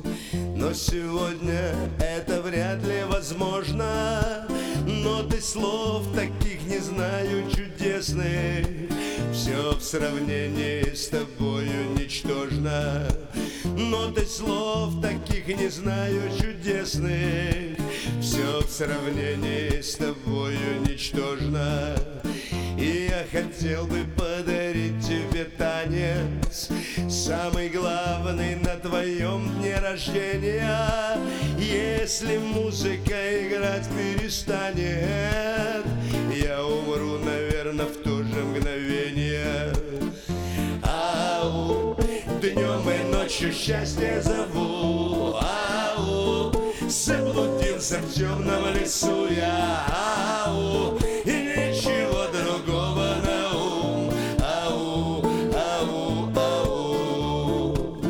Но сегодня это вряд ли возможно. Ноты слов таких не знаю чудесных. Все в сравнении с тобою ничтожно. Ноты слов таких не знаю чудесных. Все в сравнении с тобою ничтожно. И я хотел бы подарить тебе танец, самый главный на твоем дне рождения. Если музыка играть перестанет, я умру, наверное, в то же мгновение. Ау, днем и ночью счастье зову. Ау, заблудился в темном лесу я. Ау, и ничего другого на ум. Ау, ау, ау.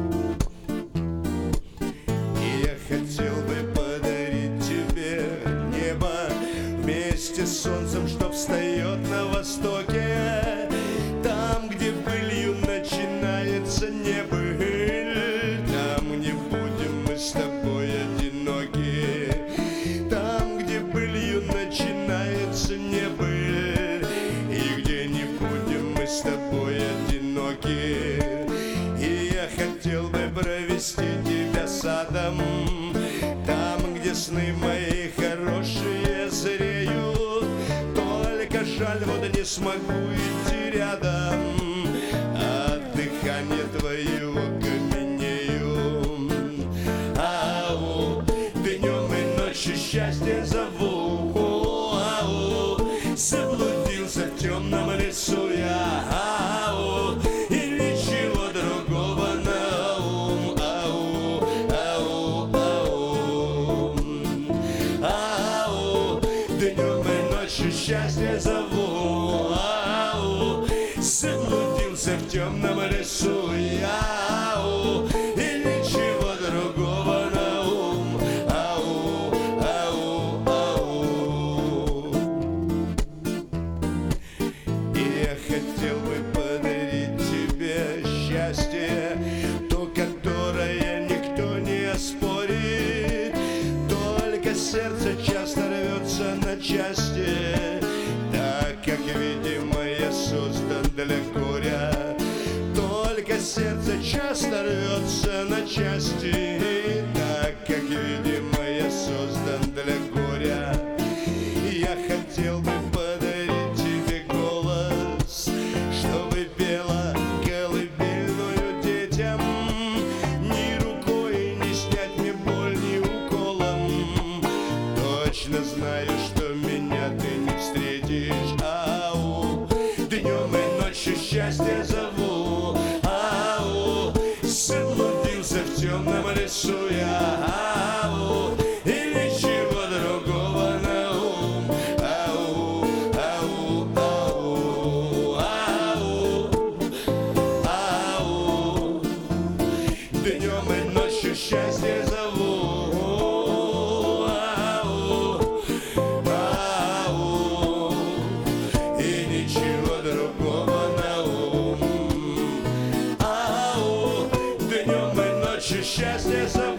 И я хотел бы подарить тебе небо вместе с солнцем, что встает на востоке. Там, где былью начинается небыль, там не будем мы с тобой одиноки. Там, где былью начинается небыль, и где не будем мы с тобой одиноки. И я хотел бы провести тебя садом, там, где сны мои хорошие зреют. Только жаль, вот не смогу идти рядом, от дыхания твоего каменею. Ау, днем и ночью счастье зову. Ау, заблудился в темном лесу я. Ау, и ничего другого на ум. Ау, ау, ау. Ау, днем и ночью счастье зову. Ау, заблудился в темном лесу я. Ау, и ничего другого на ум. Ау, ау, ау. И я хотел бы подарить тебе счастье, то, которое никто не оспорит. Только сердце часто рвется на части, так как, видимо, я создан для горя. Только сердце часто рвется на части, так как, видимо, я создан для горя. Я хотел бы подарить тебе голос, чтобы пела колыбельную детям. Ни рукой не снять мне боль, ни уколом. Точно знаю, что меня ты не встретишь. Ау, днем и ночью счастье зову. Ау, заблудился в темном лесу я. Ау, и ничего другого на ум. Ау, ау, ау, ау, ау. Днем и ночью счастье зову. Ау, ау, и ничего другого на ум. Ау, днем и ночью счастье зову.